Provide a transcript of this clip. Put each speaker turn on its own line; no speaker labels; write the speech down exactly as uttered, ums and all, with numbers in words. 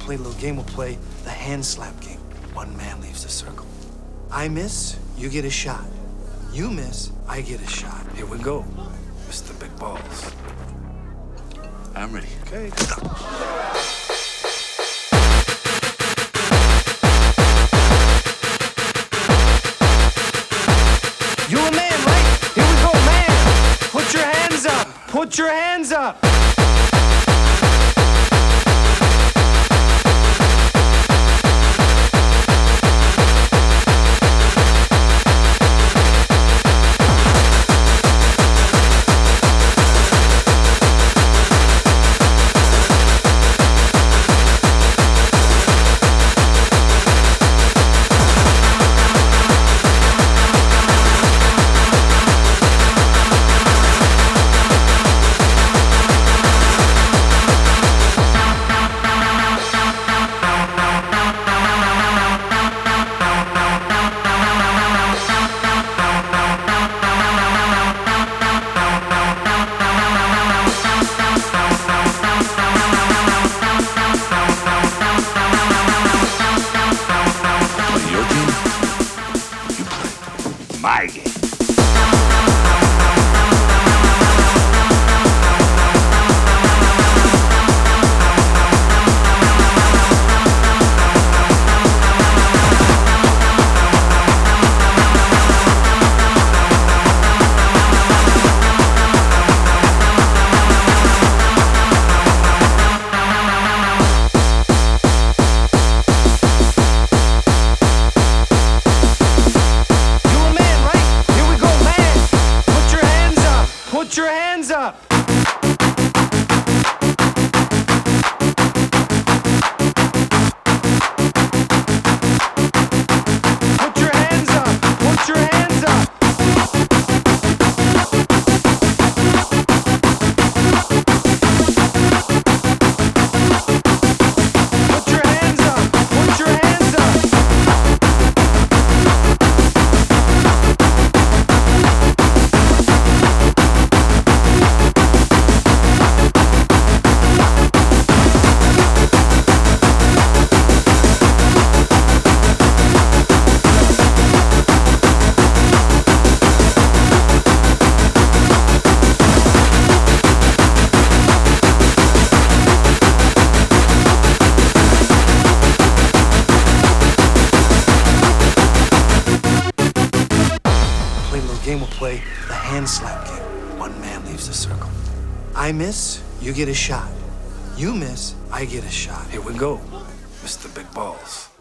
play a little game. We'll play the hand slap game. One man leaves the circle. I miss, you get a shot. You miss, I get a shot. Here we go, Mister Big Balls.
I'm ready.
Okay. You a man, right? Here we go, man. Put your hands up. Put your hands up.
My game.
Put your hands up! Put your hands up! Put your hands up! Put your hands up! Put your hands up! Game will play the hand slap game. One man leaves the circle. I miss, you get a shot. You miss, I get a shot. Here we go, Mister Big Balls.